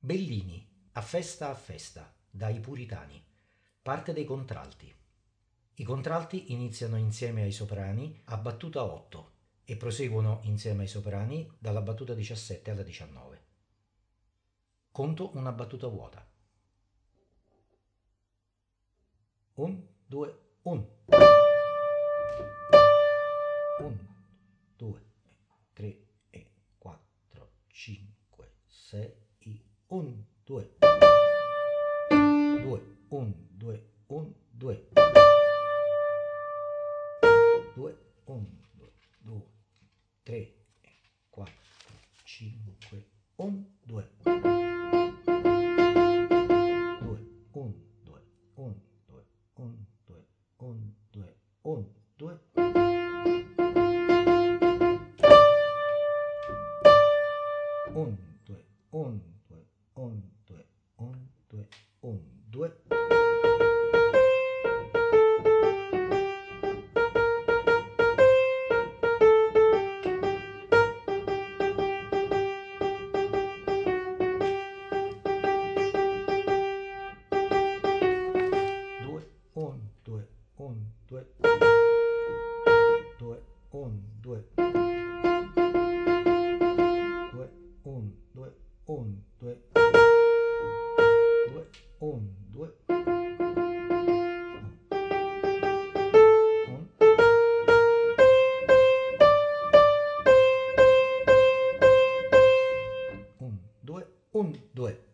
Bellini, a festa, dai Puritani. Parte dei contralti. I contralti iniziano insieme ai soprani a battuta 8 e proseguono insieme ai soprani dalla battuta 17 alla 19. Conto una battuta vuota. 1, 2, 1. 1, 2, 3 e 4, 5, 6, 1, 2. 2, 1, 2, 1, 2. 2, 1, 2, 2, 3, 4, 5, 1, 2. 2, 1, 2, 1, 2, 1, 2, 1, 2, 1, 2. 1, 2, 1, 2, 1, 2, 1, 2, 1, 2. 2, 1, 2, 1, 2. 2, 1, 2. 2, 1, 2, 1, 2. 2, 1, 2. 1, 2, 1, 2.